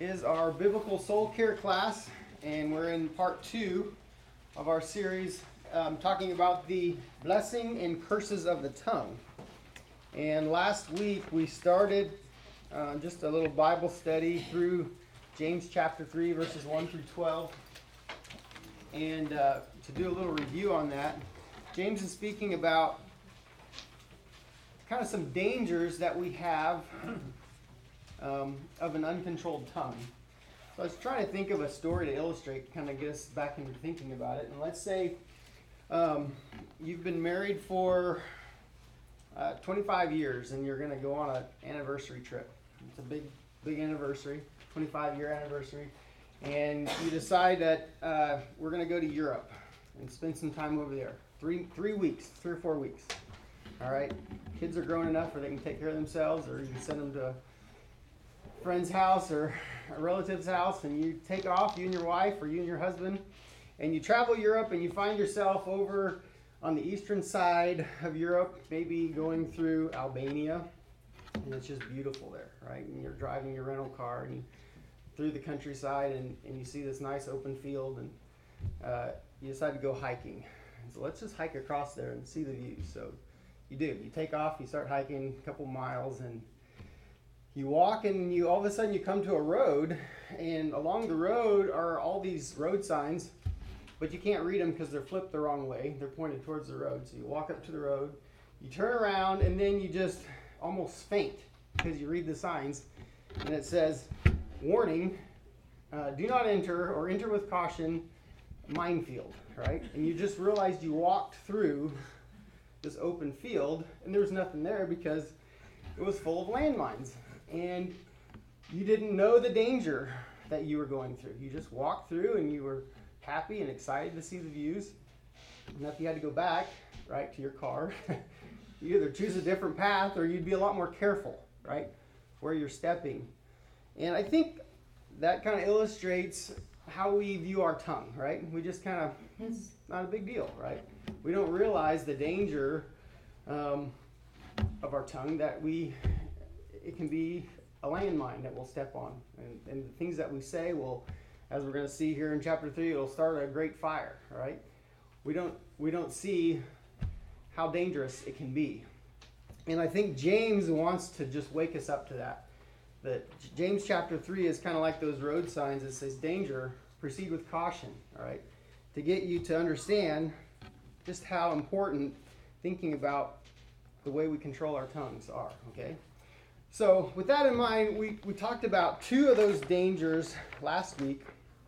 is our Biblical Soul Care class, and we're in part 2 of our series talking about the blessing and curses of the tongue. And last week we started just a little Bible study through James chapter 3 verses 1 through 12. And to do a little review on that, James is speaking about kind of some dangers that we have of an uncontrolled tongue. So I was trying to think of a story to illustrate, kind of get us back into thinking about it. And let's say you've been married for 25 years and you're going to go on an anniversary trip. It's a big anniversary, 25-year anniversary. And you decide that we're going to go to Europe and spend some time over there. 3 weeks, 3 or 4 weeks. All right? Kids are grown enough where they can take care of themselves, or you can send them to a friend's house or a relative's house, and you take off, you and your wife, or you and your husband, and you travel Europe, and you find yourself over on the eastern side of Europe, maybe going through Albania, and it's just beautiful there, right? And you're driving your rental car, and you through the countryside, and you see this nice open field, and you decide to go hiking. So let's just hike across there and see the views. So you do. You take off, you start hiking a couple miles, and you walk, and you all of a sudden you come to a road, and along the road are all these road signs, but you can't read them because they're flipped the wrong way. They're pointed towards the road. So you walk up to the road, you turn around, and then you just almost faint because you read the signs, and it says, warning, do not enter or enter with caution, minefield, right? And you just realized you walked through this open field and there was nothing there because it was full of landmines. And you didn't know the danger that you were going through. You just walked through and you were happy and excited to see the views. And if you had to go back, right, to your car, you either choose a different path or you'd be a lot more careful, right, where you're stepping. And I think that kind of illustrates how we view our tongue, right? We just kind of, it's not a big deal, right? We don't realize the danger of our tongue, that it can be a landmine that we'll step on. And the things that we say will, as we're going to see here in chapter 3, it'll start a great fire, right? We don't see how dangerous it can be. And I think James wants to just wake us up to that. That James chapter 3 is kind of like those road signs that says, danger, proceed with caution, all right? To get you to understand just how important thinking about the way we control our tongues are, okay? So with that in mind, we talked about 2 of those dangers last week.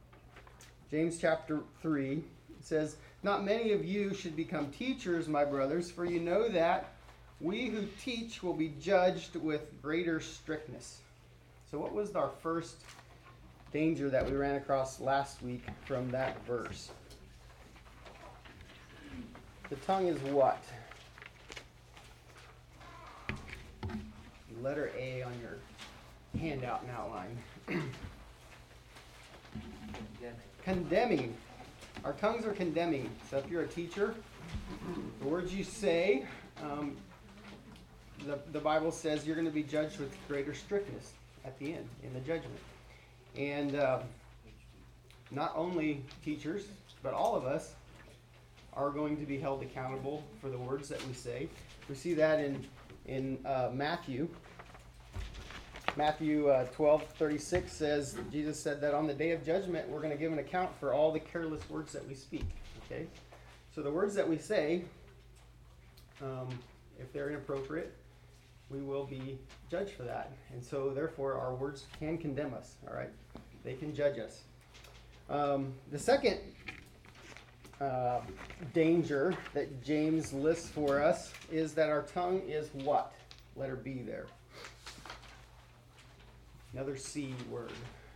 James chapter 3 says, not many of you should become teachers, my brothers, for you know that we who teach will be judged with greater strictness. So what was our first danger that we ran across last week from that verse? The tongue is what? Letter A on your handout and outline. Condemning. Our tongues are condemning. So if you're a teacher, the words you say, the Bible says you're going to be judged with greater strictness at the end, in the judgment. And not only teachers, but all of us are going to be held accountable for the words that we say. We see that in Matthew. Matthew 12:36 says, Jesus said that on the day of judgment, we're going to give an account for all the careless words that we speak. Okay? So the words that we say, if they're inappropriate, we will be judged for that. And so, therefore, our words can condemn us, all right? They can judge us. The second danger that James lists for us is that our tongue is what? Letter B there. Another C word.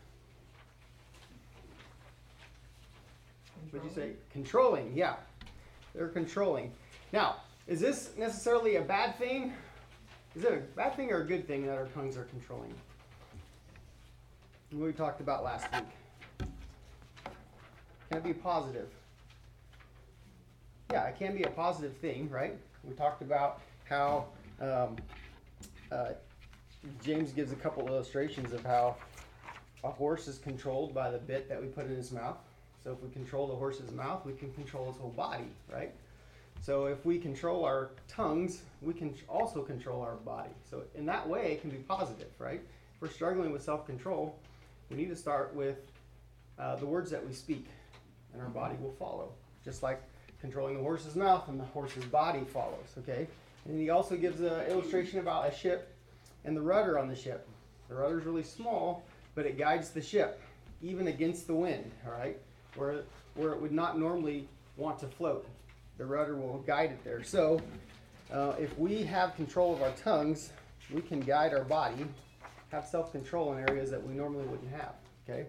What did you say? Controlling, yeah. They're controlling. Now, is this necessarily a bad thing? Is it a bad thing or a good thing that our tongues are controlling? What we talked about last week. Can it be positive? Yeah, it can be a positive thing, right? We talked about how James gives a couple illustrations of how a horse is controlled by the bit that we put in his mouth. So if we control the horse's mouth, we can control his whole body, right? So if we control our tongues, we can also control our body. So in that way, it can be positive, right? If we're struggling with self-control, we need to start with the words that we speak, and our body will follow. Just like controlling the horse's mouth, and the horse's body follows, okay? And he also gives an illustration about a ship and the rudder on the ship. The rudder's really small, but it guides the ship, even against the wind, all right? Where it would not normally want to float. The rudder will guide it there. So if we have control of our tongues, we can guide our body, have self-control in areas that we normally wouldn't have, okay?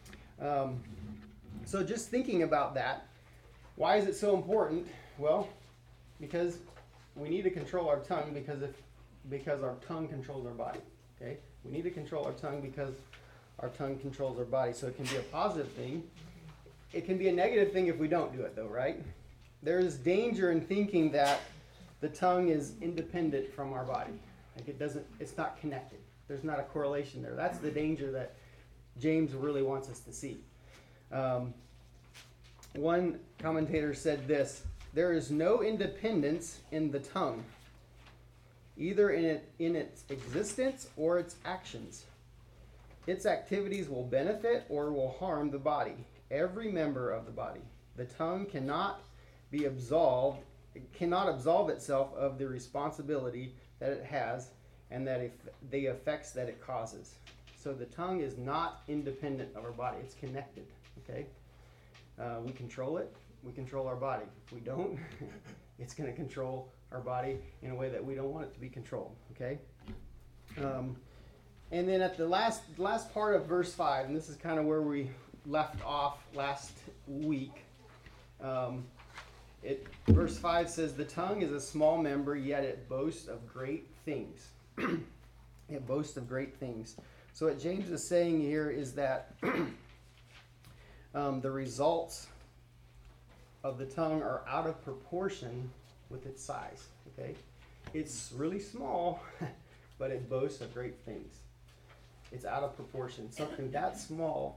So just thinking about that, why is it so important? Well, because we need to control our tongue because our tongue controls our body, okay? We need to control our tongue because our tongue controls our body. So it can be a positive thing. It can be a negative thing if we don't do it, though, right? There is danger in thinking that the tongue is independent from our body. Like it's not connected. There's not a correlation there. That's the danger that James really wants us to see. One commentator said this: there is no independence in the tongue, either in its existence or its actions. Its activities will benefit or will harm the body, every member of the body. The tongue cannot absolve itself of the responsibility that it has and the effects that it causes. So the tongue is not independent of our body. It's connected, okay? We control it. We control our body. If we don't, it's going to control our body in a way that we don't want it to be controlled, okay? And then at the last part of verse 5, and this is kind of where we left off last week, verse 5 says, the tongue is a small member, yet it boasts of great things. It boasts of great things. So what James is saying here is that the results of the tongue are out of proportion with its size, okay? It's really small, but it boasts of great things. It's out of proportion. Something that small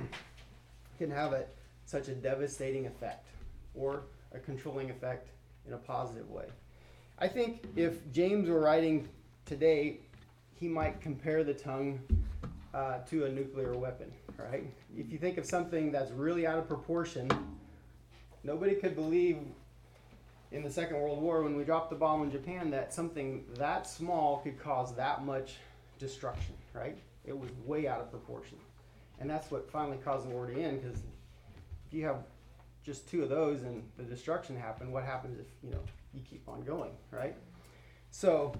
can have such a devastating effect or a controlling effect in a positive way. I think if James were writing today, he might compare the tongue to a nuclear weapon, right? If you think of something that's really out of proportion, nobody could believe in the Second World War when we dropped the bomb in Japan that something that small could cause that much destruction, right? It was way out of proportion. And that's what finally caused the war to end, because if you have just two of those and the destruction happened, what happens if, you keep on going, right? So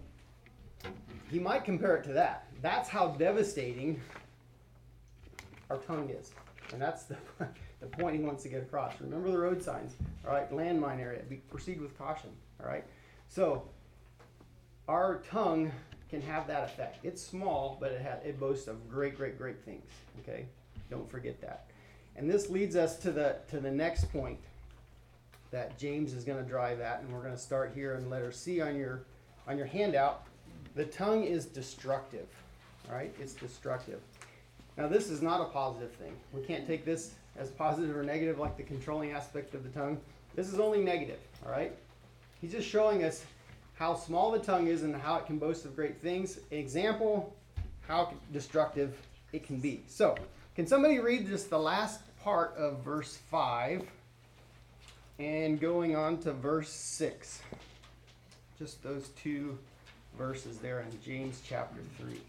he might compare it to that. That's how devastating our tongue is. And that's the point he wants to get across. Remember the road signs, all right? Landmine area, proceed with caution, all right? So our tongue can have that effect. It's small, but it boasts of great, great, great things, okay? Don't forget that. And this leads us to the next point that James is going to drive at, and we're going to start here in letter C on your handout. The tongue is destructive, all right? It's destructive. Now, this is not a positive thing. We can't take this as positive or negative like the controlling aspect of the tongue. This is only negative, all right? He's just showing us how small the tongue is and how it can boast of great things. An example, how destructive it can be. So, can somebody read just the last part of verse 5 and going on to verse 6? Just those two verses there in James chapter 3.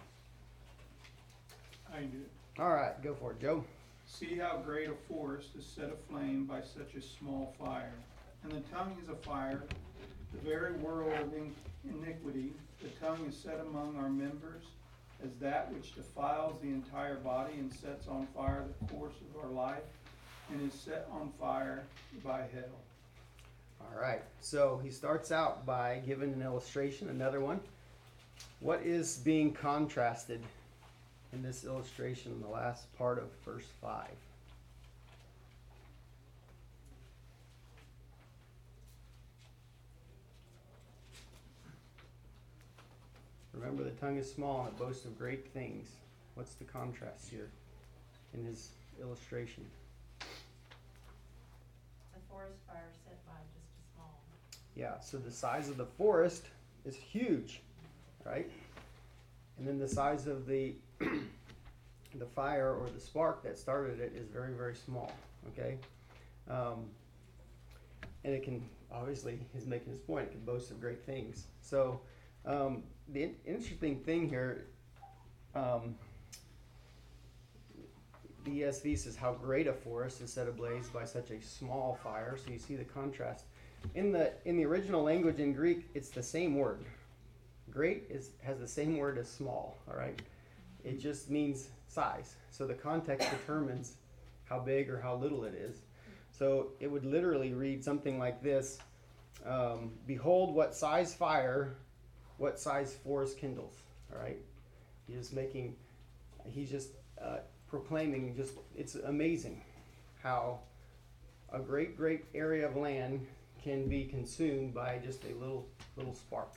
I do. All right, go for it, Joe. See how great a forest is set aflame by such a small fire. And the tongue is a fire, the very world of iniquity. The tongue is set among our members as that which defiles the entire body and sets on fire the course of our life and is set on fire by hell. All right, so he starts out by giving an illustration, another one. What is being contrasted in this illustration in the last part of verse 5? Remember, the tongue is small and it boasts of great things. What's the contrast here? in his illustration. The forest fire set by just a small. Yeah, so the size of the forest is huge, right? And then the size of the the fire or the spark that started it is very, very small, okay? And it can, obviously, he's making his point, it can boast of great things. So the interesting thing here, the ESV says how great a forest is set ablaze by such a small fire. So you see the contrast. In the original language in Greek, it's the same word. Great has the same word as small, all right? It just means size. So the context determines how big or how little it is. So it would literally read something like this: behold what size fire, what size forest kindles, all right? He's just proclaiming, it's amazing how a great area of land can be consumed by just a little spark.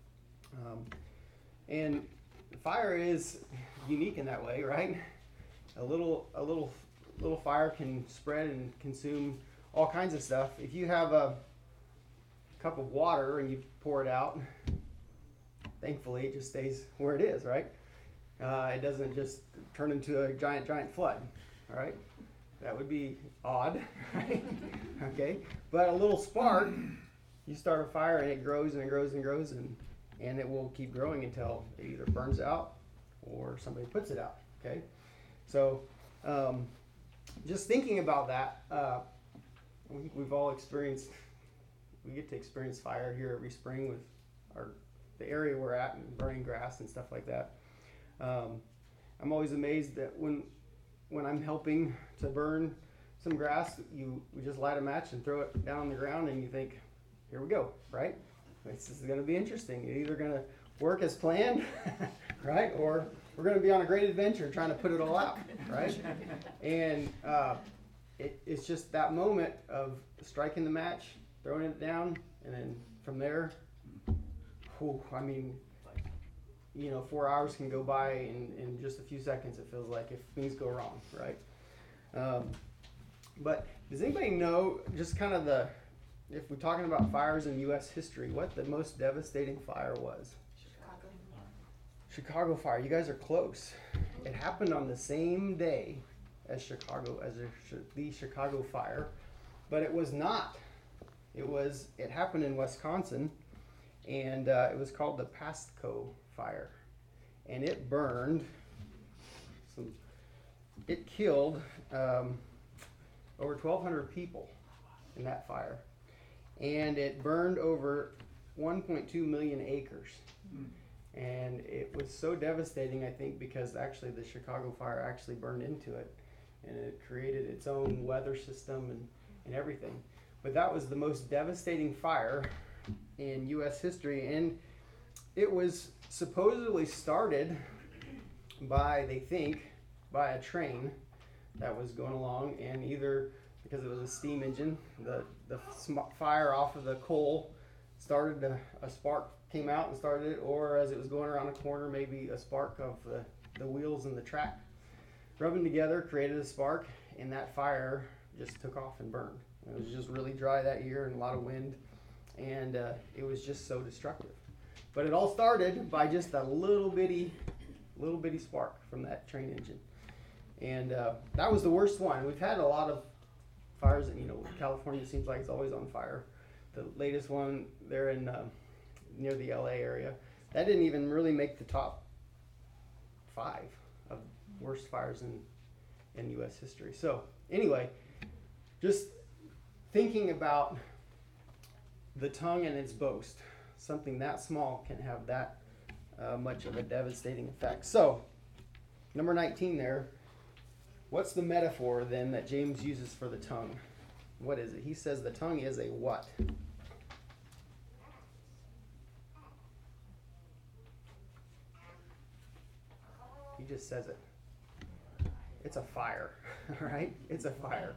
And fire is unique in that way, right? A little fire can spread and consume all kinds of stuff. If you have a cup of water and you pour it out, thankfully it just stays where it is, right? It doesn't just turn into a giant flood, all right? That would be odd, right? Okay, but a little spark, you start a fire and it grows and it grows and grows, and it will keep growing until it either burns out or somebody puts it out, okay? So just thinking about that, we've all we get to experience fire here every spring with the area we're at and burning grass and stuff like that. I'm always amazed that when I'm helping to burn some grass, we just light a match and throw it down on the ground, and you think, here we go, right? This is going to be interesting. It's either going to work as planned, right? Or we're going to be on a great adventure trying to put it all out, right? And it's just that moment of striking the match, throwing it down, and then from there, 4 hours can go by in just a few seconds, it feels like, if things go wrong, right? But does anybody know, just kind of if we're talking about fires in U.S. history, what the most devastating fire was? Chicago fire. You guys are close. It happened on the same day as the Chicago fire, but it was not. It happened in Wisconsin, and it was called the Pasco fire, and it burned. It killed over 1,200 people in that fire, and it burned over 1.2 million acres. And it was so devastating, I think, because actually the Chicago fire actually burned into it, and it created its own weather system and everything. But that was the most devastating fire in U.S. history, and it was supposedly started by a train that was going along, and either because it was a steam engine, the fire off of the coal started, a spark came out and started it, or as it was going around a corner, maybe a spark of the wheels and the track rubbing together created a spark, and that fire just took off and burned. It was just really dry that year and a lot of wind, and it was just so destructive. But it all started by just a little bitty spark from that train engine. And that was the worst one. We've had a lot of fires, California seems like it's always on fire. The latest one, they're in near the LA area. That didn't even really make the top 5 of worst fires in U.S. history. So anyway, just thinking about the tongue and its boast, something that small can have that much of a devastating effect. So, number 19 there, what's the metaphor then that James uses for the tongue? What is it? He says the tongue is a what? He just says it. It's a fire, right? It's a fire.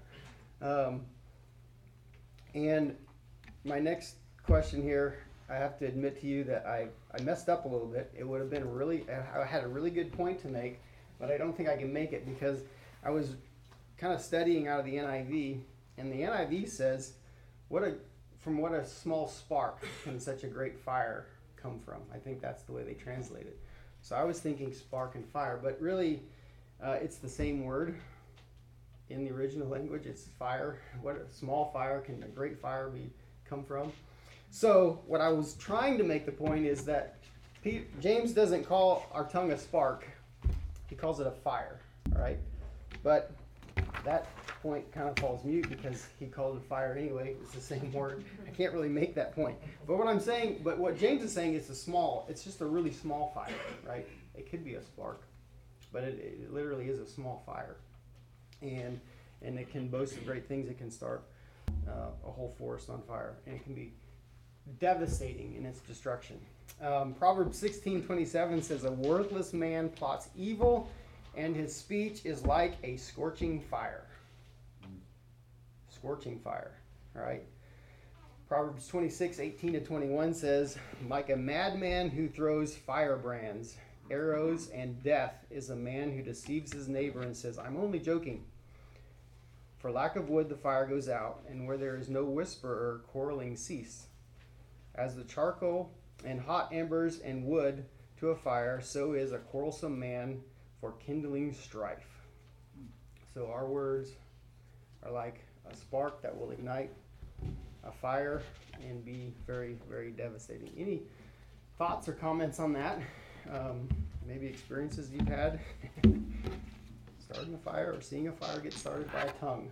And my next question here, I have to admit to you that I messed up a little bit. It would have been I had a really good point to make, but I don't think I can make it because I was kind of studying out of the NIV, and the NIV says, from what a small spark can such a great fire come from. I think that's the way they translate it. So I was thinking spark and fire, but really it's the same word in the original language. It's fire. What a small fire can a great fire come from? So what I was trying to make the point is that James doesn't call our tongue a spark. He calls it a fire, all right? But that point kind of falls mute because he called it fire anyway. It's the same word. I can't really make that point. But what James is saying is it's just a really small fire, right? It could be a spark, but it literally is a small fire. And it can boast of great things. It can start a whole forest on fire, and it can be devastating in its destruction. Proverbs 16:27 says, "A worthless man plots evil, and his speech is like a scorching fire." Scorching fire, all right? Proverbs 26:18-21 says, "Like a madman who throws firebrands, arrows, and death is a man who deceives his neighbor and says, 'I'm only joking.' For lack of wood the fire goes out, and where there is no whisperer, quarreling cease. As the charcoal and hot embers and wood to a fire, so is a quarrelsome man for kindling strife." So our words are like a spark that will ignite a fire and be very, very devastating. Any thoughts or comments on that? Maybe experiences you've had starting a fire or seeing a fire get started by a tongue.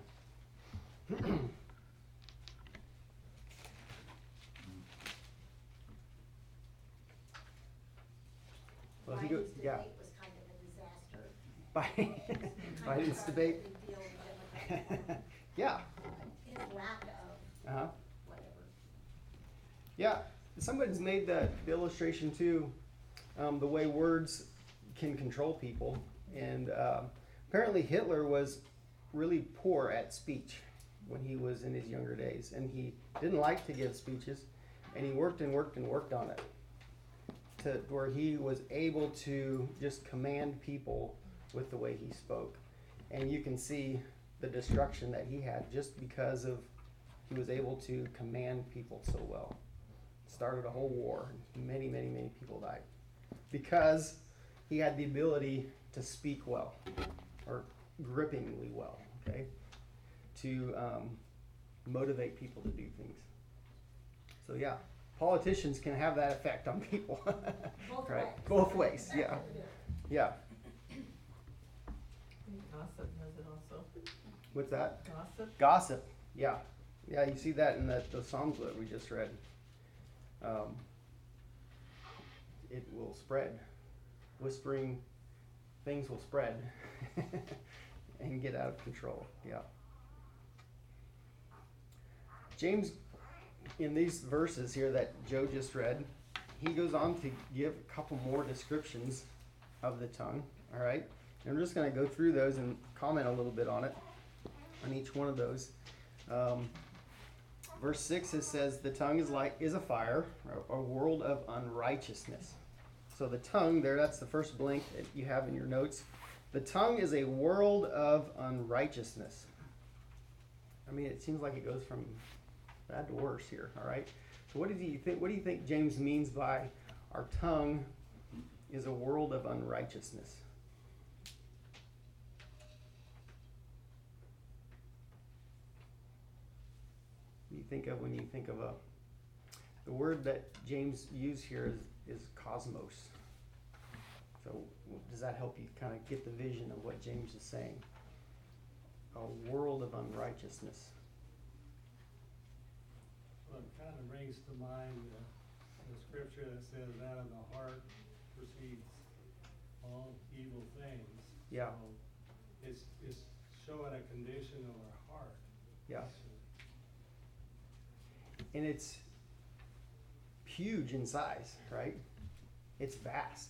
Well, if you go, Biden's yeah. debate was kind of a disaster. Biden's debate. Big deal with Democrats. Yeah. His lack of Uh-huh. whatever. Yeah. Somebody's made the illustration too, the way words can control people. And apparently Hitler was really poor at speech when he was in his younger days. And he didn't like to give speeches. And he worked and worked and worked on it, to where he was able to just command people with the way he spoke. And you can see the destruction that he had just because of he was able to command people so well. Started a whole war. Many, many, many people died because he had the ability to speak well, or grippingly well, okay, to motivate people to do things. So yeah, politicians can have that effect on people. Both Right? ways. Both ways, yeah. Yeah. Gossip has it also. What's that? Gossip? Gossip, yeah. Yeah, you see that in the Psalms that we just read. It will spread. Whispering things will spread and get out of control, yeah. James, in these verses here that Joe just read, he goes on to give a couple more descriptions of the tongue, all right? And I'm just going to go through those and comment a little bit on it, on each one of those. Verse 6, it says, "The tongue is a fire, a world of unrighteousness." So the tongue there, that's the first blank that you have in your notes. The tongue is a world of unrighteousness. I mean, it seems like it goes from bad to worse here, all right? So what do you think James means by our tongue is a world of unrighteousness? You think of when you think of the word that James used here is cosmos. So does that help you kind of get the vision of what James is saying? A world of unrighteousness. Well, it kind of brings to mind the scripture that says, "Out of the heart proceeds all evil things." Yeah. So it's showing a condition of our heart. Yeah. And it's huge in size, right? It's vast.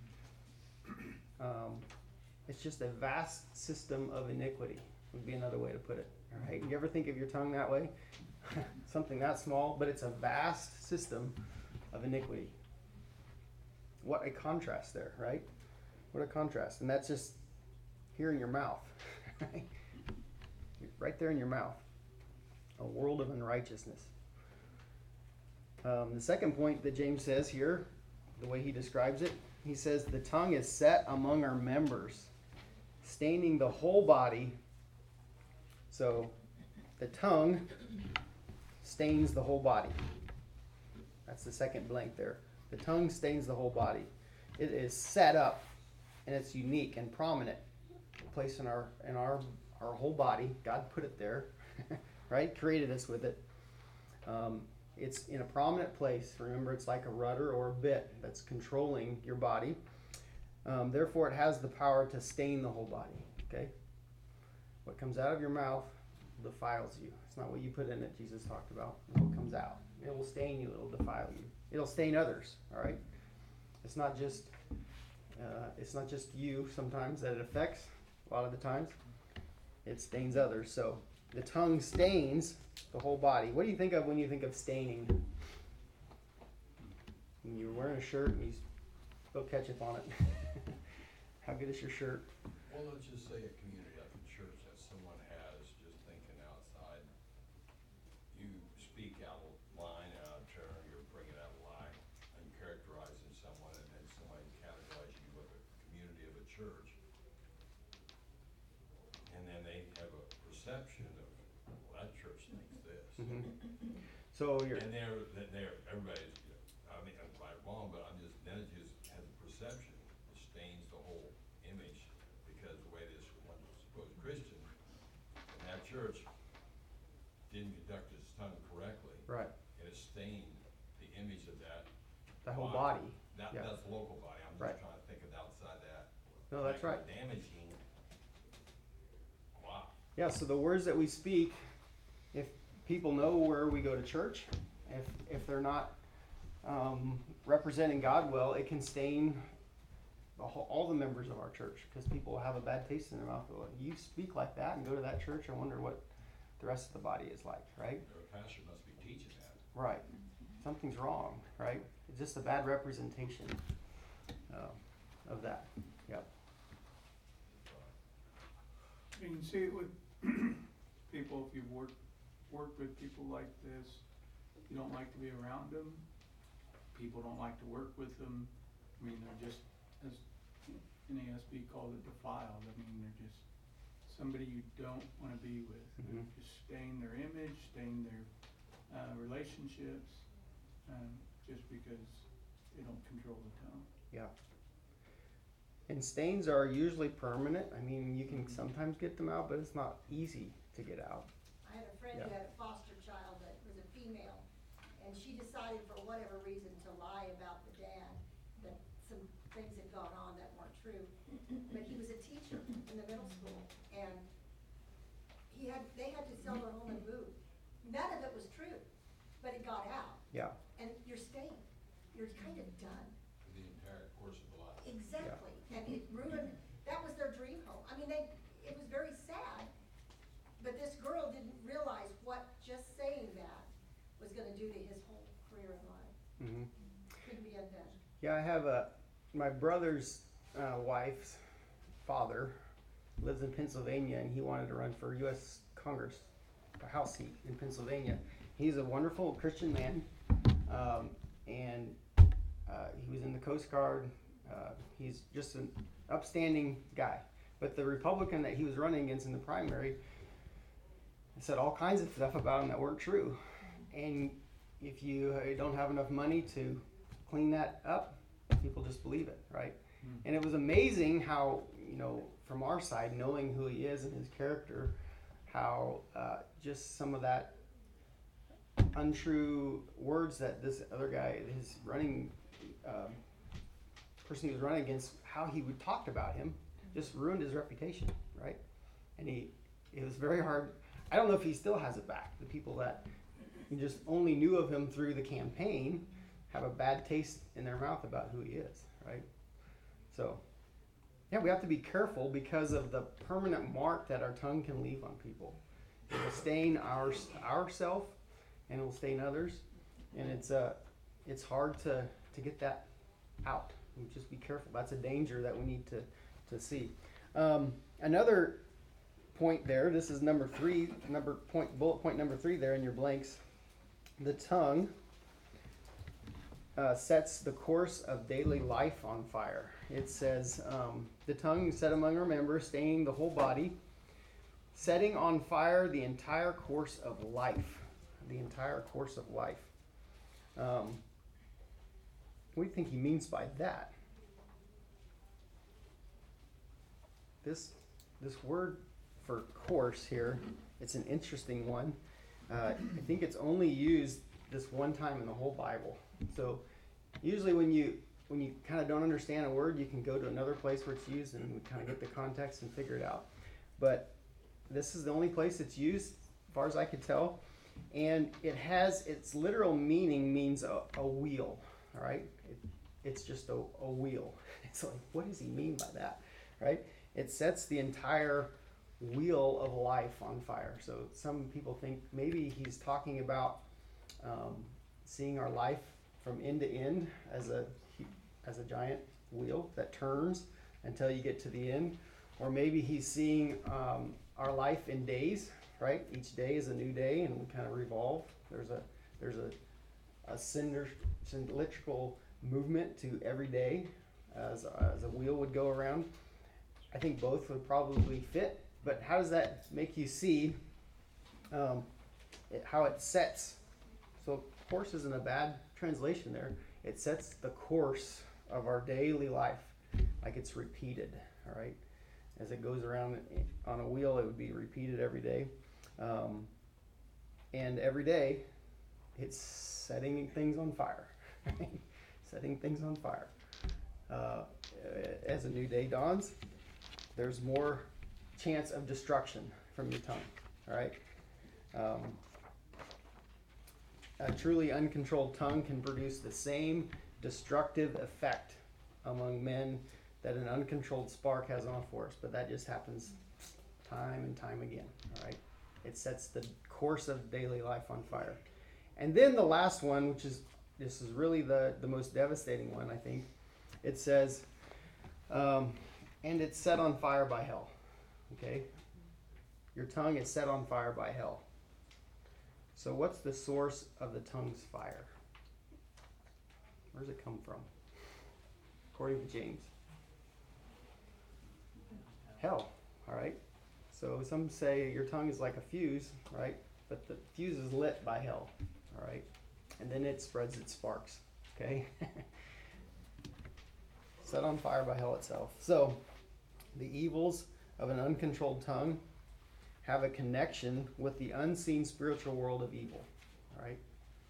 It's just a vast system of iniquity, would be another way to put it. All right. You ever think of your tongue that way? Something that small, but it's a vast system of iniquity. What a contrast there, right? What a contrast. And that's just here in your mouth. Right there in your mouth. A world of unrighteousness. The second point that James says here, the way he describes it, he says the tongue is set among our members, staining the whole body. So the tongue stains the whole body. That's the second blank there. The tongue stains the whole body. It is set up, and it's unique and prominent, placed in our whole body. God put it there, right? Created us with it. It's in a prominent place. Remember, it's like a rudder or a bit that's controlling your body. Therefore, it has the power to stain the whole body. Okay? What comes out of your mouth defiles you. It's not what you put in it, Jesus talked about. It's what comes out. It will stain you. It'll defile you. It'll stain others. All right? It's not just you sometimes that it affects. A lot of the times, it stains others. So the tongue stains the whole body. What do you think of when you think of staining? When you're wearing a shirt and you spill ketchup on it. How good is your shirt? Well, let's just say a community like a church that someone has just thinking outside. You speak out of line, out of turn, you're bringing out a lie and characterizing someone, and then somebody categorizes you with a community of a church. And then they have a perception of, well, that church thinks this. Mm-hmm. So you're. And everybody's, I mean, I'm quite wrong, but then it just has a perception. It stains the whole image because the way this one supposed Christian in that church didn't conduct his tongue correctly. Right. And it stained the image of that. The whole body. That's the local body. I'm just Right. trying to think of outside that. No, that's right. Damaging. Wow. Yeah, so the words that we speak, if people know where we go to church, if they're not representing God well, it can stain all the members of our church, because people will have a bad taste in their mouth. Well, you speak like that and go to that church, I wonder what the rest of the body is like, right? Their pastor must be teaching that. Right. Something's wrong, right? It's just a bad representation of that. Yep. You can see it with people, if you work with people like this, you don't like to be around them. People don't like to work with them. I mean, they're just, as NASB called it, defiled. I mean, they're just somebody you don't want to be with. Mhm. Just stain their image, stain their relationships, just because they don't control the tongue. Yeah. And stains are usually permanent. I mean, you can sometimes get them out, but it's not easy to get out. I had a friend who Yeah. had a foster child that was a female, and she decided for whatever reason to lie about the dad, that some things had gone on that weren't true. But he was a teacher in the middle school, and they had to sell their home and move. None of it was true, but it got out, Yeah. and you're stained. You're kind of done. For the entire course of the life. Exactly, and it ruined, that was their dream home. I mean, it was very sad, but this girl didn't realize what just saying that was gonna do to his whole career in life. Mm-hmm. Couldn't be undone. Yeah, I have my brother's wife's father lives in Pennsylvania, and he wanted to run for U.S. Congress, a House seat in Pennsylvania. He's a wonderful Christian man, and he was in the Coast Guard. He's just an upstanding guy. But the Republican that he was running against in the primary said all kinds of stuff about him that weren't true. And if you don't have enough money to clean that up, people just believe it, right? And it was amazing how, from our side, knowing who he is and his character, how just some of that untrue words that this other guy, his running person he was running against, how he would talk about him, just ruined his reputation, right? And it was very hard. I don't know if he still has it back. The people that just only knew of him through the campaign have a bad taste in their mouth about who he is, right? So, yeah, we have to be careful because of the permanent mark that our tongue can leave on people. It will stain ourself, and it will stain others, and it's hard to get that out. We just be careful. That's a danger that we need to see. Another point there. This is number 3, bullet point number 3 there in your blanks. The tongue sets the course of daily life on fire. It says, the tongue set among our members, staining the whole body, setting on fire the entire course of life. The entire course of life. What do you think he means by that? This word for course here, it's an interesting one. I think it's only used this one time in the whole Bible. So usually when you kind of don't understand a word, you can go to another place where it's used and we kind of get the context and figure it out. But this is the only place it's used, as far as I could tell. And it has, its literal meaning means a wheel, all right? It's just a wheel. It's like, what does he mean by that, right? It sets the entire wheel of life on fire. So some people think maybe he's talking about seeing our life from end to end as a giant wheel that turns until you get to the end. Or maybe he's seeing our life in days, right? Each day is a new day and we kind of revolve. There's a cylindrical movement to every day as a wheel would go around. I think both would probably fit, but how does that make you see how it sets? So course isn't a bad translation there. It sets the course of our daily life, like it's repeated, all right? As it goes around on a wheel, it would be repeated every day. And every day, it's setting things on fire. Setting things on fire. As a new day dawns, there's more chance of destruction from your tongue, all right? A truly uncontrolled tongue can produce the same destructive effect among men that an uncontrolled spark has on a forest, but that just happens time and time again, all right? It sets the course of daily life on fire. And then the last one, this is really the most devastating one, I think. It says, and it's set on fire by hell, okay? Your tongue is set on fire by hell. So what's the source of the tongue's fire? Where does it come from? According to James. Hell, all right? So some say your tongue is like a fuse, right? But the fuse is lit by hell, all right? And then it spreads its sparks, okay? Set on fire by hell itself. So the evils of an uncontrolled tongue have a connection with the unseen spiritual world of evil, all right?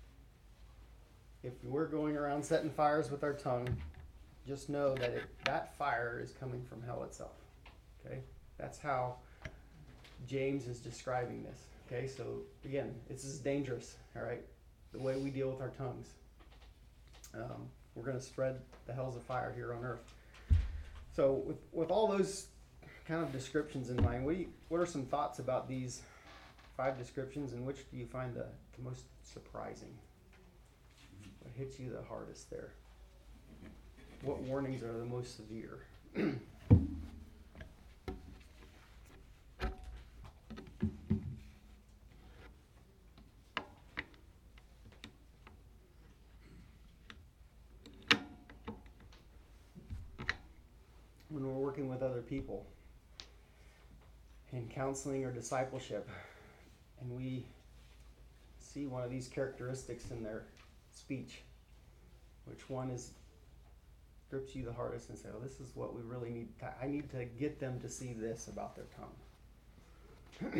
If we're going around setting fires with our tongue, just know that that fire is coming from hell itself, okay? That's how James is describing this, okay? So again, this is dangerous, all right? The way we deal with our tongues. We're going to spread the hells of fire here on earth. So with all those kind of descriptions in mind, what are some thoughts about these 5 descriptions, and which do you find the most surprising? What hits you the hardest there? What warnings are the most severe? When we're working with other people in counseling or discipleship, and we see one of these characteristics in their speech, which one grips you the hardest, and say, oh, this is what we really need. I need to get them to see this about their tongue.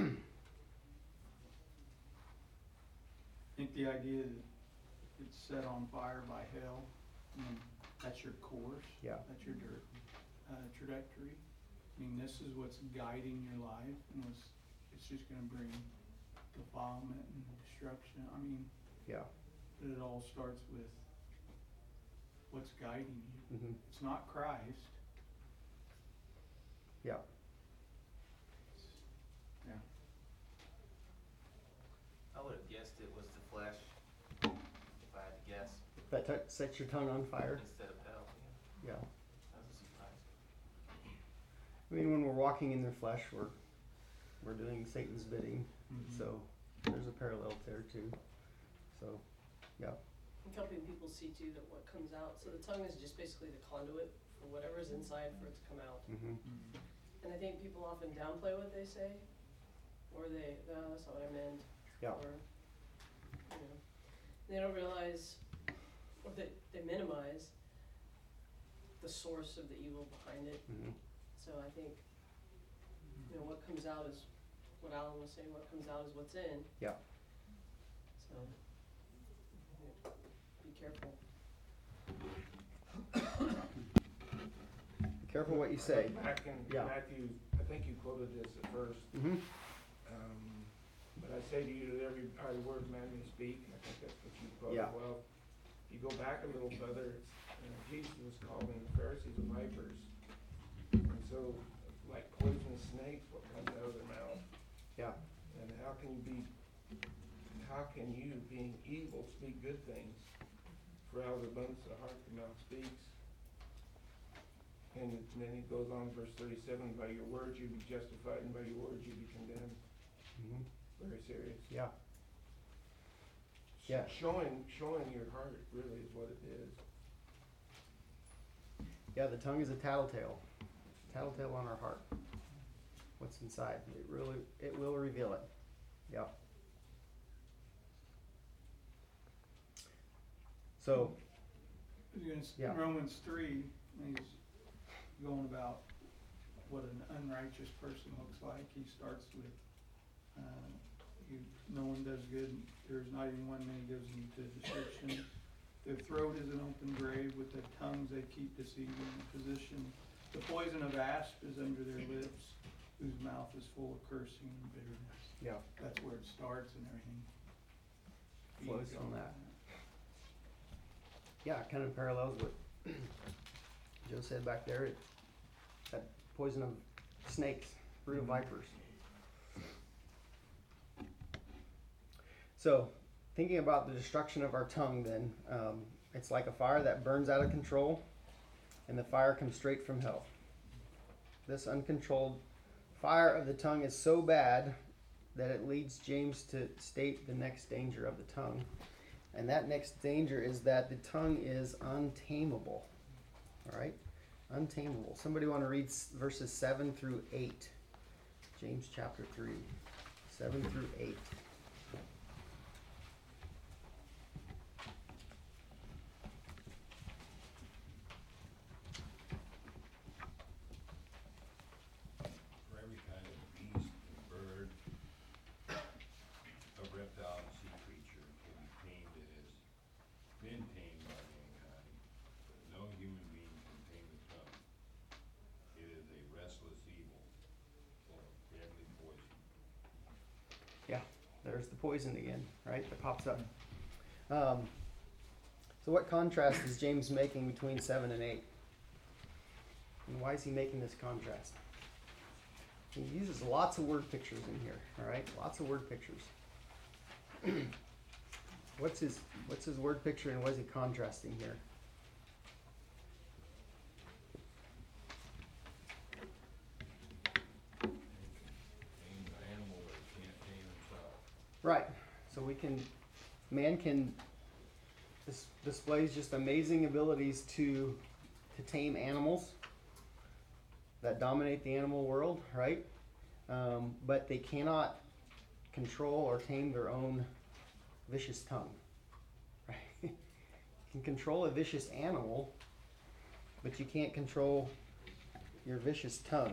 I think the idea that it's set on fire by hell, that's your course. Yeah. That's your trajectory. I mean, this is what's guiding your life, and it's just going to bring defilement and destruction. I mean, Yeah. it all starts with what's guiding you. Mm-hmm. It's not Christ. Yeah. Yeah. I would have guessed it was the flesh, if I had to guess, That sets your tongue on fire. instead of hell. Yeah. That was a surprise. I mean, when we're walking in the flesh, we're we're doing Satan's bidding. So there's a parallel there too. So, yeah. I'm helping people see too that what comes out, so the tongue is just basically the conduit for whatever's inside for it to come out. Mm-hmm. And I think people often downplay what they say, or no, that's not what I meant. Yeah. Or, they don't realize, or they minimize the source of the evil behind it. Mm-hmm. So I think, what comes out is, what Alan was saying, what comes out is what's in. Yeah. So, be careful. Be careful what you say. Back in Yeah. Matthew, I think you quoted this at first. Mm-hmm. But I say to you that every idle word man may speak. I think that's what you quoted. Yeah. Well, you go back a little further, Jesus was calling the Pharisees vipers. And so, like poisonous snakes, what comes out of their mouth. Yeah. And how can you, being evil, speak good things? For out of the abundance of the heart the mouth speaks. And then he goes on, verse 37, by your words you be justified, and by your words you be condemned. Mm-hmm. Very serious. Yeah. Yeah. Showing your heart really is what it is. Yeah, the tongue is a tattletale. Tattletale on our heart. What's inside? It will reveal it. Yeah. So, yeah. Romans 3, he's going about what an unrighteous person looks like. He starts with, no one does good, there's not even one, then he goes into description. Their throat is an open grave, with their tongues they keep deceiving position. The poison of asp is under their lips, whose mouth is full of cursing and bitterness. Yeah. That's where it starts and everything. Flows on that. Yeah, it kind of parallels what Joe said back there. That poison of snakes, brood of vipers. So, thinking about the destruction of our tongue then, it's like a fire that burns out of control, and the fire comes straight from hell. This uncontrolled fire of the tongue is so bad that it leads James to state the next danger of the tongue. And that next danger is that the tongue is untamable. All right? Untamable. Somebody want to read verses 7 through 8. James chapter 3. 7 through 8. For every kind of beast and bird, a reptile and sea creature can be tamed and has been tamed by mankind, but no human being can tame the tongue. It is a restless evil, full of deadly poison. Yeah, there's the poison again, right? That pops up. So what contrast is James making between 7 and 8? And why is he making this contrast? He uses lots of word pictures in here, all right? Lots of word pictures. What's his word picture and what is he contrasting here? Tame an animal that can't tame himself. Right. So man can displays just amazing abilities to tame animals that dominate the animal world, right? But they cannot control or tame their own vicious tongue. Right? You can control a vicious animal, but you can't control your vicious tongue.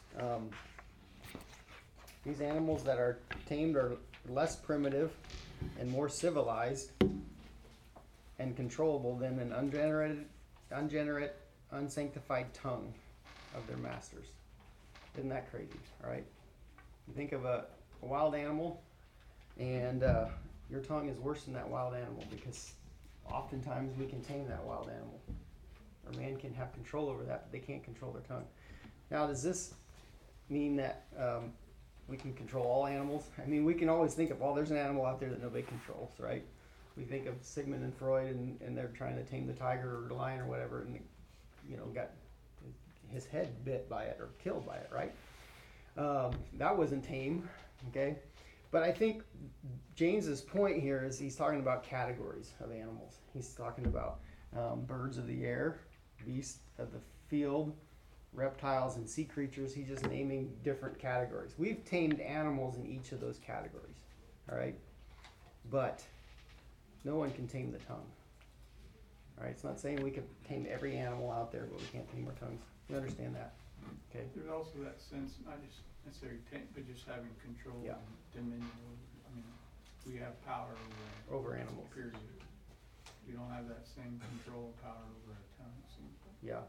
These animals that are tamed are less primitive and more civilized and controllable than an unregenerate, unsanctified tongue of their masters. Isn't that crazy, right? You think of a wild animal, and your tongue is worse than that wild animal, because oftentimes we can tame that wild animal. Or man can have control over that, but they can't control their tongue. Now, does this mean that we can control all animals? I mean, we can always think of, there's an animal out there that nobody controls, right? We think of Sigmund and Freud, and they're trying to tame the tiger or the lion or whatever, and got his head bit by it or killed by it, right? That wasn't tame, okay? But I think James's point here is he's talking about categories of animals. He's talking about birds of the air, beasts of the field, reptiles, and sea creatures. He's just naming different categories. We've tamed animals in each of those categories, all right? But no one can tame the tongue. All right, it's not saying we can tame every animal out there, but we can't tame our tongues. We understand that, okay? There's also that sense, not just necessarily but just having control Yeah. and dominion over, I mean, we have power over Over animals. period. We don't have that same control and power over our tongue, it seems like. Yeah.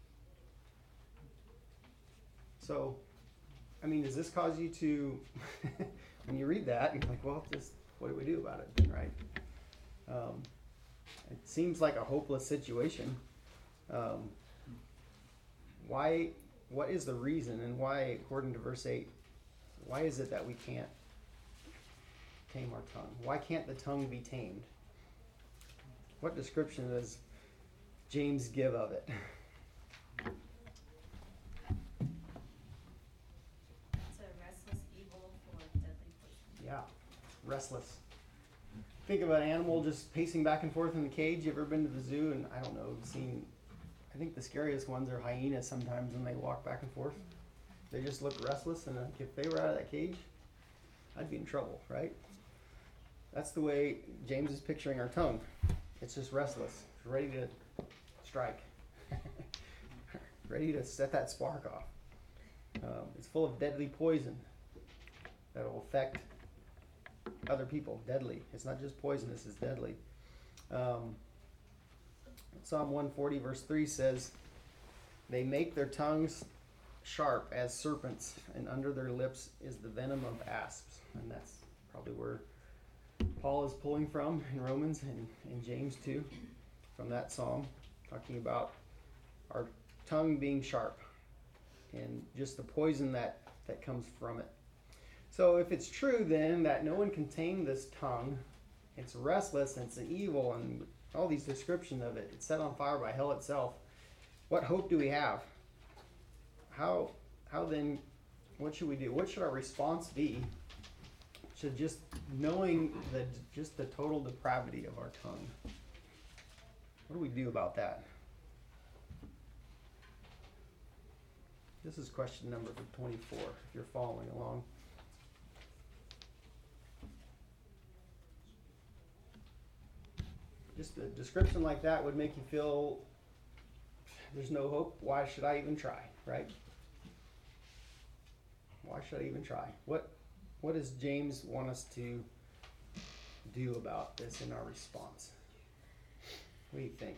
So, I mean, does this cause you to, when you read that, you're like, well, just what do we do about it, then, right? It seems like a hopeless situation. What is the reason, and why, according to verse 8, why is it that we can't tame our tongue? Why can't the tongue be tamed? What description does James give of it? It's a restless evil full of deadly poison. Yeah, restless. Think of an animal just pacing back and forth in the cage. You ever been to the zoo and, I don't know, seen, I think the scariest ones are hyenas sometimes when they walk back and forth. They just look restless, and if they were out of that cage, I'd be in trouble, right? That's the way James is picturing our tongue. It's just restless, it's ready to strike, ready to set that spark off. It's full of deadly poison that will affect other people. Deadly. It's not just poisonous, it's deadly. Psalm 140 verse 3 says, they make their tongues sharp as serpents, and under their lips is the venom of asps. And that's probably where Paul is pulling from in Romans and James too, from that psalm, talking about our tongue being sharp and just the poison that comes from it. So if it's true then that no one can tame this tongue, it's restless and it's an evil, and all these descriptions of it, it's set on fire by hell itself, what hope do we have? How then, what should we do? What should our response be to just knowing just the total depravity of our tongue? What do we do about that? This is question number 24, if you're following along. Just a description like that would make you feel there's no hope. Why should I even try, right? Why should I even try? What does James want us to do about this in our response? What do you think?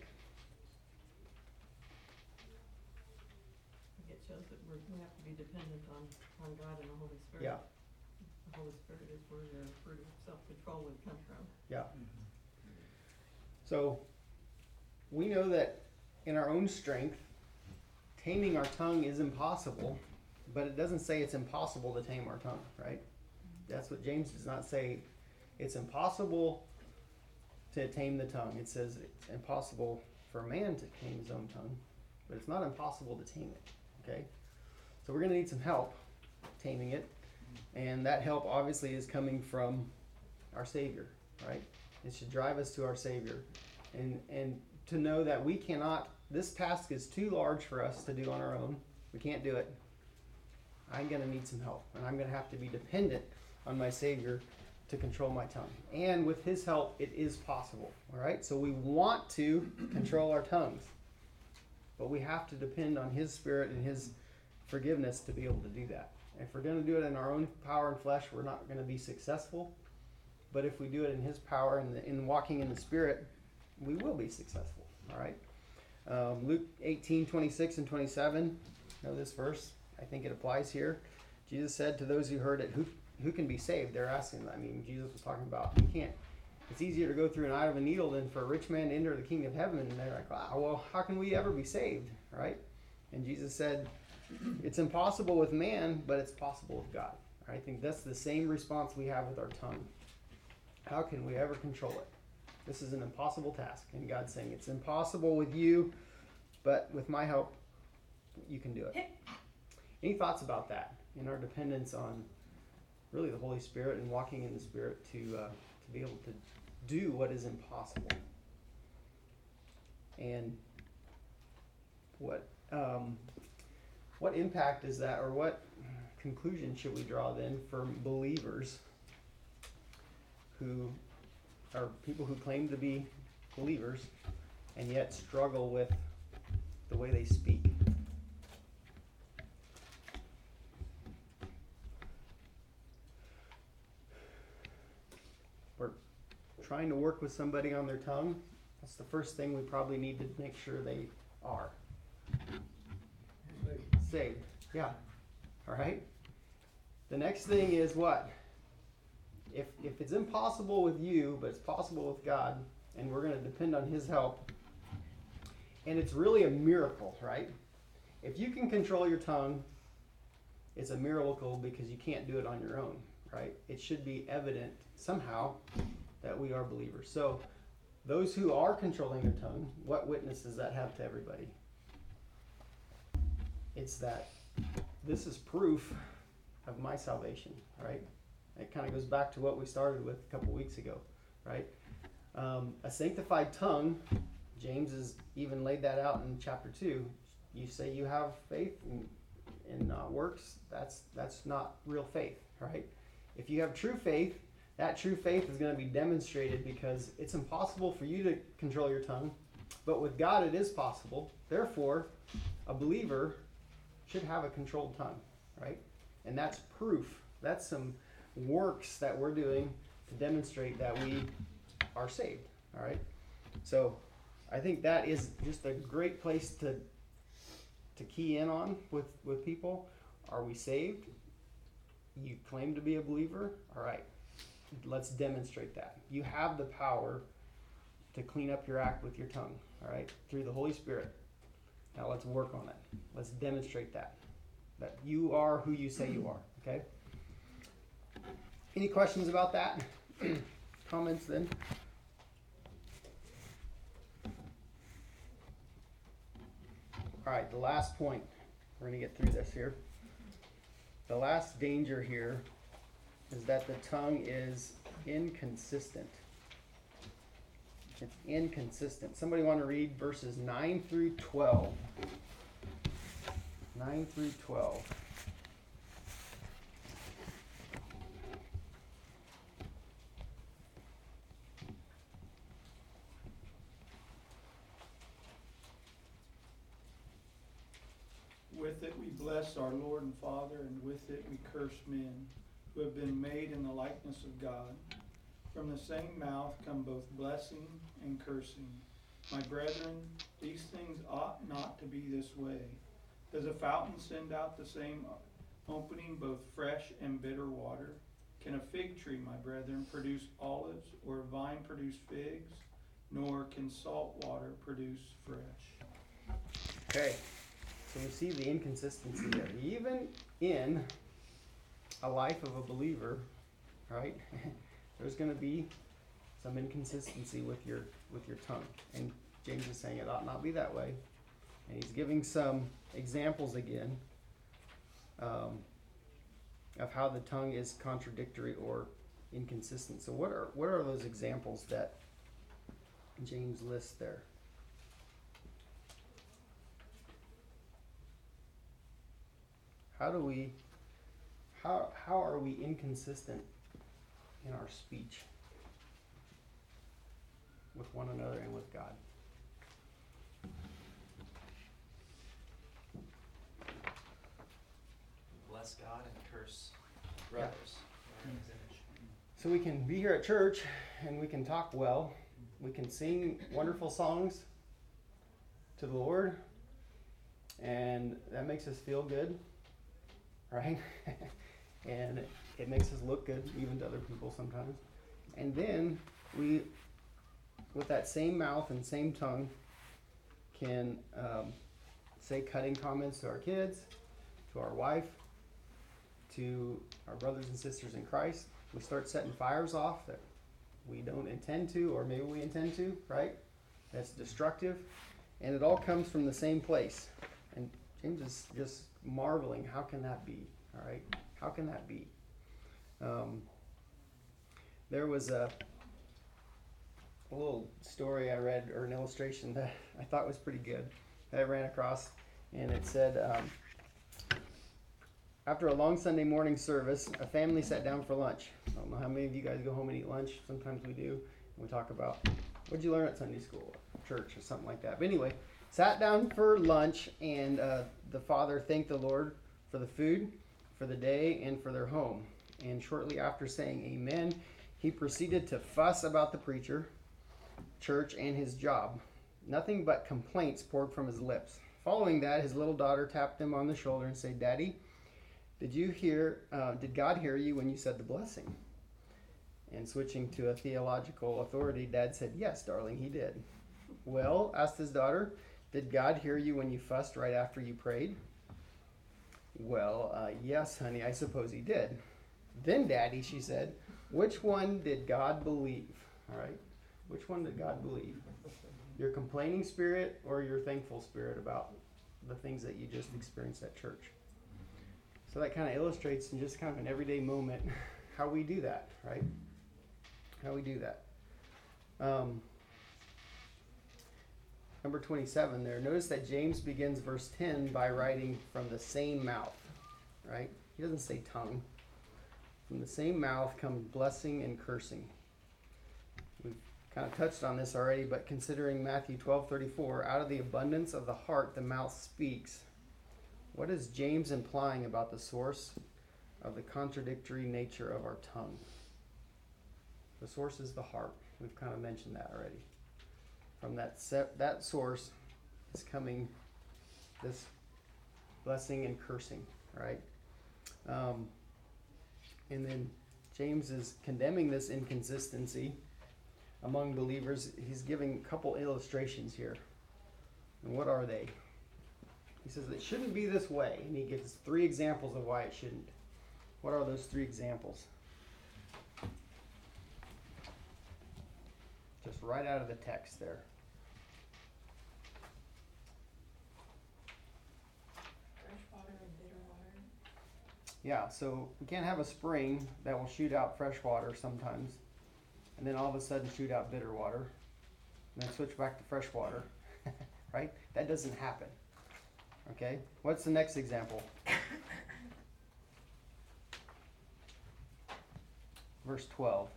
I think it shows that we have to be dependent on God and the Holy Spirit. Yeah. The Holy Spirit is where the fruit of self-control would come from. Yeah. So we know that in our own strength, taming our tongue is impossible, but it doesn't say it's impossible to tame our tongue, right? That's what James does not say. It's impossible to tame the tongue. It says it's impossible for a man to tame his own tongue, but it's not impossible to tame it, okay? So we're going to need some help taming it, and that help obviously is coming from our Savior, right? It should drive us to our Savior, and to know that we cannot, this task is too large for us to do on our own. We can't do it. I'm going to need some help, and I'm going to have to be dependent on my Savior to control my tongue. And with His help, it is possible, all right? So we want to control our tongues, but we have to depend on His Spirit and His forgiveness to be able to do that. If we're going to do it in our own power and flesh, we're not going to be successful. But if we do it in His power and in walking in the Spirit, we will be successful. All right. Luke 18:26 and 27. Know this verse? I think it applies here. Jesus said to those who heard it, "Who can be saved?" They're asking. I mean, Jesus was talking about you can't. It's easier to go through an eye of a needle than for a rich man to enter the kingdom of heaven. And they're like, "Wow, well, how can we ever be saved?" All right. And Jesus said, "It's impossible with man, but it's possible with God." I think that's the same response we have with our tongue. How can we ever control it? This is an impossible task. And God's saying it's impossible with you, but with my help, you can do it. Any thoughts about that? in our dependence on really the Holy Spirit and walking in the Spirit to be able to do what is impossible. And what impact is that, or what conclusion should we draw then from believers who are people who claim to be believers and yet struggle with the way they speak? We're trying to work with somebody on their tongue. That's the first thing we probably need to make sure they are saved. Yeah. All right. The next thing is what? If it's impossible with you, but it's possible with God, and we're going to depend on His help, and it's really a miracle, right? If you can control your tongue, it's a miracle because you can't do it on your own, right? It should be evident somehow that we are believers. So those who are controlling their tongue, what witness does that have to everybody? It's that this is proof of my salvation, right? It kind of goes back to what we started with a couple weeks ago, right? A sanctified tongue, James has even laid that out in chapter 2. You say you have faith in works, that's not real faith, right? If you have true faith, that true faith is going to be demonstrated because it's impossible for you to control your tongue, but with God it is possible. Therefore, a believer should have a controlled tongue, right? And that's proof. That's some works that we're doing to demonstrate that we are saved, all right? So I think that is just a great place to key in on with people. Are we saved? You claim to be a believer? All right, let's demonstrate that. You have the power to clean up your act with your tongue, all right, through the Holy Spirit. Now let's work on it. Let's demonstrate that you are who you say you are, okay? Any questions about that? Comments then? All right, the last point. We're going to get through this here. The last danger here is that the tongue is inconsistent. It's inconsistent. Somebody want to read verses 9 through 12? 9 through 12. With it we bless our Lord and Father, and with it we curse men, who have been made in the likeness of God. From the same mouth come both blessing and cursing. My brethren, these things ought not to be this way. Does a fountain send out the same opening both fresh and bitter water? Can a fig tree, my brethren, produce olives, or a vine produce figs? Nor can salt water produce fresh. Okay. So we see the inconsistency there. Even in a life of a believer, right, there's going to be some inconsistency with your tongue. And James is saying it ought not be that way. And he's giving some examples again of how the tongue is contradictory or inconsistent. So what are those examples that James lists there? How are we inconsistent in our speech with one another and with God? Bless God and curse brothers. in His image. So we can be here at church and we can talk well. We can sing wonderful songs to the Lord, and that makes us feel good. Right? And it makes us look good even to other people sometimes. And then we, with that same mouth and same tongue, can say cutting comments to our kids, to our wife, to our brothers and sisters in Christ. We start setting fires off that we don't intend to, or maybe we intend to, right? That's destructive. And it all comes from the same place. And James is just marveling, how can that be, All right, how can that be? There was a little story I read, or an illustration that I thought was pretty good, that I ran across, and it said, after a long Sunday morning service, a family sat down for lunch. I don't know how many of you guys go home and eat lunch. Sometimes we do. And we talk about, what'd you learn at Sunday school, church, or something like that. But anyway, sat down for lunch, and the father thanked the Lord for the food, for the day, and for their home. And shortly after saying amen, he proceeded to fuss about the preacher, church, and his job. Nothing but complaints poured from his lips. Following that, his little daughter tapped him on the shoulder and said, "Daddy, did God hear you when you said the blessing?" And switching to a theological authority, Dad said, "Yes, darling, he did." "Well," asked his daughter, "did God hear you when you fussed right after you prayed?" "Well, yes, honey, I suppose he did." "Then, Daddy," she said, "which one did God believe?" All right, which one did God believe? Your complaining spirit or your thankful spirit about the things that you just experienced at church? So that kind of illustrates in just kind of an everyday moment how we do that, right? How we do that. Number 27 there. Notice that James begins verse 10 by writing from the same mouth, right? He doesn't say tongue. From the same mouth comes blessing and cursing. We've kind of touched on this already, but considering Matthew 12:34, out of the abundance of the heart the mouth speaks. What is James implying about the source of the contradictory nature of our tongue? The source is the heart. We've kind of mentioned that already. From that source is coming this blessing and cursing, right? And then James is condemning this inconsistency among believers. He's giving a couple illustrations here. And what are they? He says it shouldn't be this way, and he gives 3 examples of why it shouldn't. What are those 3 examples? Just right out of the text there. Fresh water and bitter water. Yeah, so we can't have a spring that will shoot out fresh water sometimes, and then all of a sudden shoot out bitter water, and then switch back to fresh water, right? That doesn't happen. Okay, what's the next example? Verse 12.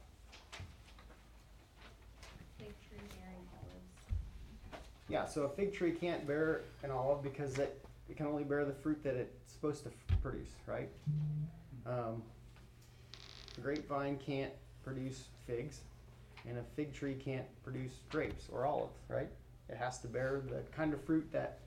Fig tree bearing olives. Yeah, so a fig tree can't bear an olive because it can only bear the fruit that it's supposed to produce, right? A grapevine can't produce figs, and a fig tree can't produce grapes or olives, right? It has to bear the kind of fruit that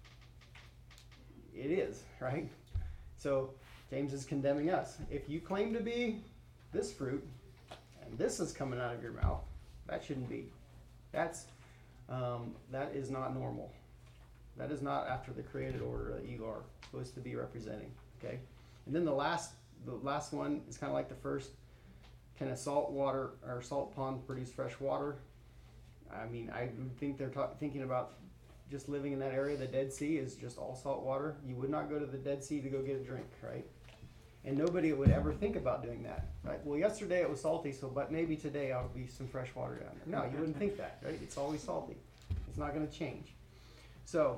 it is, right? So James is condemning us. If you claim to be this fruit, and this is coming out of your mouth, that shouldn't be. That is not normal. That is not after the created order that you are supposed to be representing. Okay, and then the last one is kind of like the first. Can a salt water or salt pond produce fresh water? I mean, I would think they're thinking about just living in that area. The Dead Sea is just all salt water. You would not go to the Dead Sea to go get a drink, right? And nobody would ever think about doing that, right? Well, yesterday it was salty, but maybe today I'll be some fresh water down there. No, you wouldn't think that, right? It's always salty. It's not going to change. So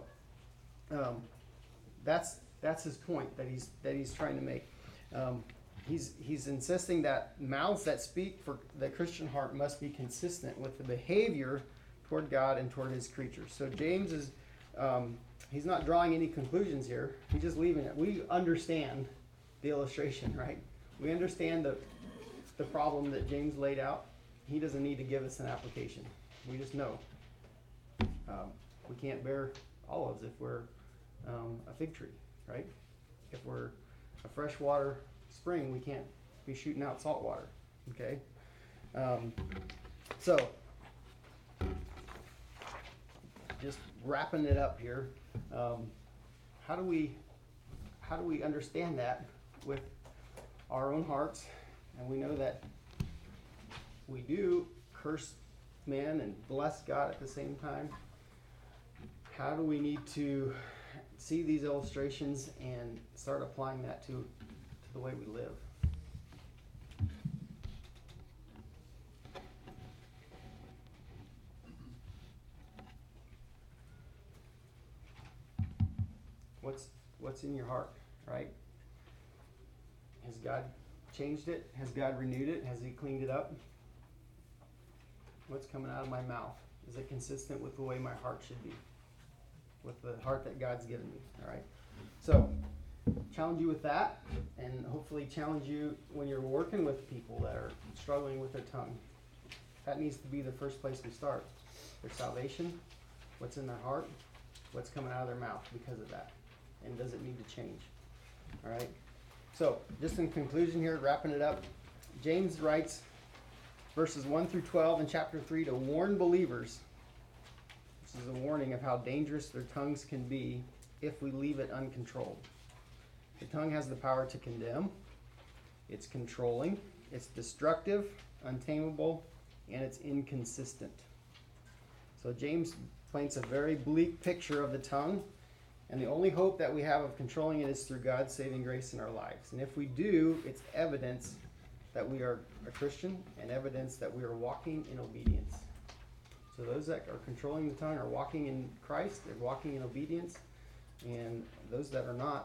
that's his point that he's trying to make. He's insisting that mouths that speak for the Christian heart must be consistent with the behavior toward God and toward his creatures. So James is he's not drawing any conclusions here. He's just leaving it. We understand the illustration, right? We understand the problem that James laid out. He doesn't need to give us an application. We just know we can't bear olives if we're a fig tree, right? If we're a freshwater spring, we can't be shooting out salt water. Okay, so just wrapping it up here. How do we understand that with our own hearts? And we know that we do curse man and bless God at the same time. How do we need to see these illustrations and start applying that to the way we live. What's in your heart, right? Has God changed it? Has God renewed it? Has He cleaned it up? What's coming out of my mouth? Is it consistent with the way my heart should be? With the heart that God's given me, all right? So, challenge you with that, and hopefully challenge you when you're working with people that are struggling with their tongue. That needs to be the first place we start. Their salvation, what's in their heart, what's coming out of their mouth because of that. And does it need to change? All right? So, just in conclusion here, wrapping it up, James writes verses 1 through 12 in chapter 3 to warn believers. This is a warning of how dangerous their tongues can be if we leave it uncontrolled. The tongue has the power to condemn. It's controlling. It's destructive, untamable, and it's inconsistent. So James paints a very bleak picture of the tongue. And the only hope that we have of controlling it is through God's saving grace in our lives. And if we do, it's evidence that we are a Christian and evidence that we are walking in obedience. So those that are controlling the tongue are walking in Christ, they're walking in obedience. And those that are not,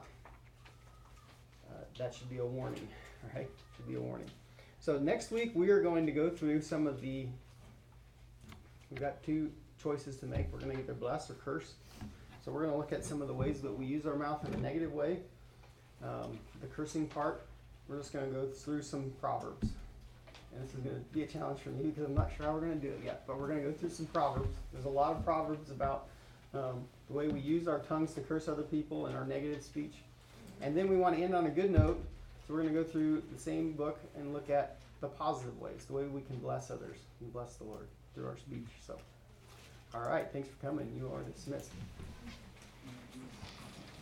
that should be a warning, all right? Should be a warning. So next week we are going to go through some of we've got two choices to make. We're going to either bless or curse. So we're going to look at some of the ways that we use our mouth in a negative way. The cursing part, we're just going to go through some Proverbs. And this is going to be a challenge for me because I'm not sure how we're going to do it yet. But we're going to go through some Proverbs. There's a lot of Proverbs about the way we use our tongues to curse other people and our negative speech. And then we want to end on a good note. So we're going to go through the same book and look at the positive ways, the way we can bless others and bless the Lord through our speech. So, all right, thanks for coming. You are dismissed.